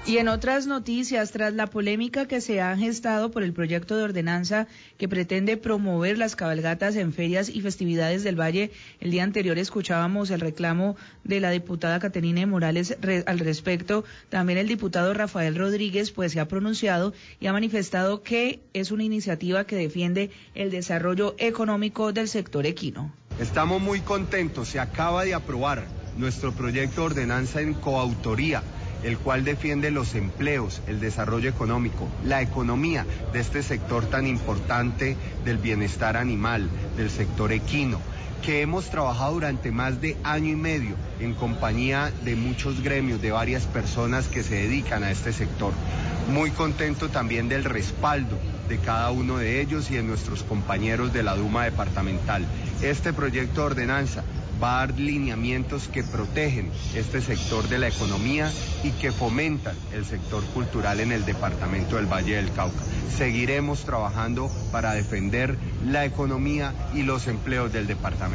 Y en otras noticias, tras la polémica que se ha gestado por el proyecto de ordenanza que pretende promover las cabalgatas en ferias y festividades del Valle, el día anterior escuchábamos el reclamo de la diputada Caterina Morales al respecto. También el diputado Rafael Rodríguez pues se ha pronunciado y ha manifestado que es una iniciativa que defiende el desarrollo económico del sector equino. Estamos muy contentos, se acaba de aprobar nuestro proyecto de ordenanza en coautoría, el cual defiende los empleos, el desarrollo económico, la economía de este sector tan importante del bienestar animal, del sector equino, que hemos trabajado durante más de año y medio en compañía de muchos gremios, de varias personas que se dedican a este sector. Muy contento también del respaldo de cada uno de ellos y de nuestros compañeros de la Duma departamental. Este proyecto de ordenanza va a dar lineamientos que protegen este sector de la economía y que fomentan el sector cultural en el departamento del Valle del Cauca. Seguiremos trabajando para defender la economía y los empleos del departamento.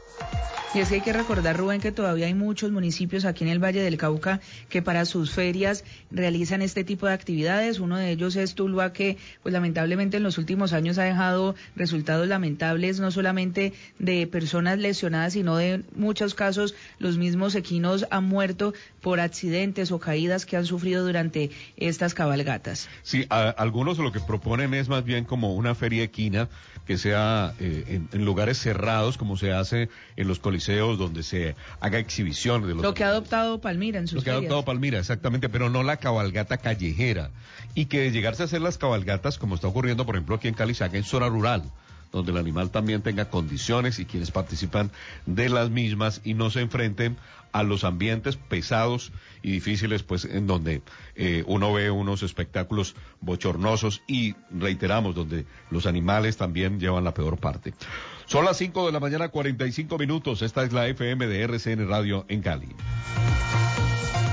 Y es que hay que recordar, Rubén, que todavía hay muchos municipios aquí en el Valle del Cauca que para sus ferias realizan este tipo de actividades. Uno de ellos es Tuluá, que pues lamentablemente en los últimos años ha dejado resultados lamentables, no solamente de personas lesionadas, sino de muchos casos los mismos equinos han muerto por accidentes o caídas que han sufrido durante estas cabalgatas. Sí, algunos lo que proponen es más bien como una feria equina que sea en lugares cerrados, como se hace en los coliseos, donde se haga exhibición de los... Lo que ha adoptado Palmira en sus ferias. Lo que ha adoptado Palmira, exactamente, pero no la cabalgata callejera. Y que de llegarse a hacer las cabalgatas, como está ocurriendo, por ejemplo, aquí en Cali, se haga en zona rural, donde el animal también tenga condiciones y quienes participan de las mismas y no se enfrenten a los ambientes pesados y difíciles, pues en donde uno ve unos espectáculos bochornosos y, reiteramos, donde los animales también llevan la peor parte. Son las 5 de la mañana, 45 minutos. Esta es la FM de RCN Radio en Cali.